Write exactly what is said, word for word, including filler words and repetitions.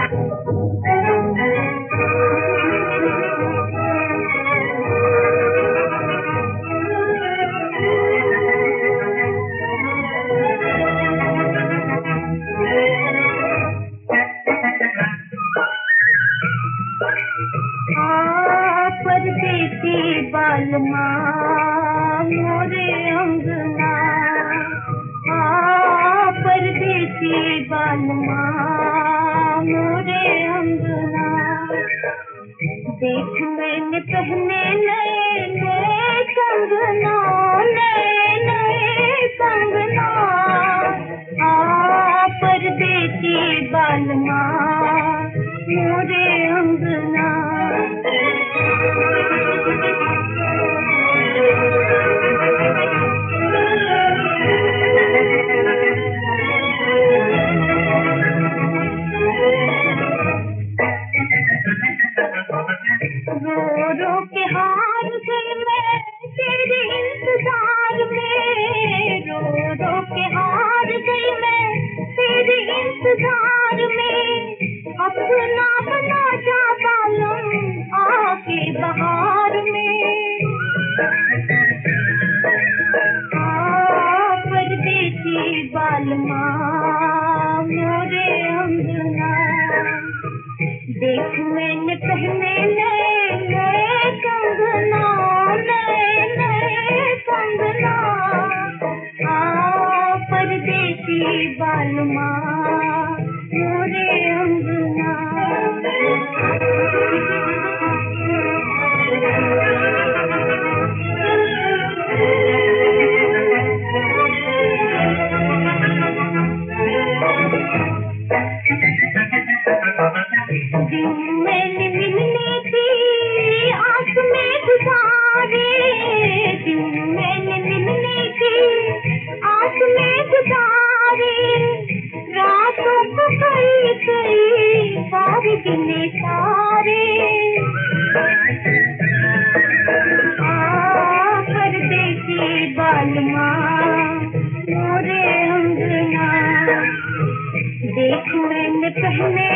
परदेसी बालमा मोरे अंगना, आ परदेसी बालमा मोरे अंगना। देख मैंने पहने नए नए कंगना, नए नए कंगना, आ परदेसी बालमा मोरे अंगना। रो रो के हार गई मैं तेरे इंतजार में, रो रो के हार गई मैं तेरे इंतजार में। अपना बना जा बालम आके बहार में, आ परदेसी बालमा मोरे अंगना। देख मैंने पहने नए नए कंगना, नए नए कंगना, आ परदेसी बालमा मोरे अंगना। दिन मैंने मिलने की आस में गुजारे, दिन मैंने मिलने की आस में गुजारे। रातों को कई कई बार गिने सारे, आ परदेसी बालमा मोरे अंगना। देख मैंने पहने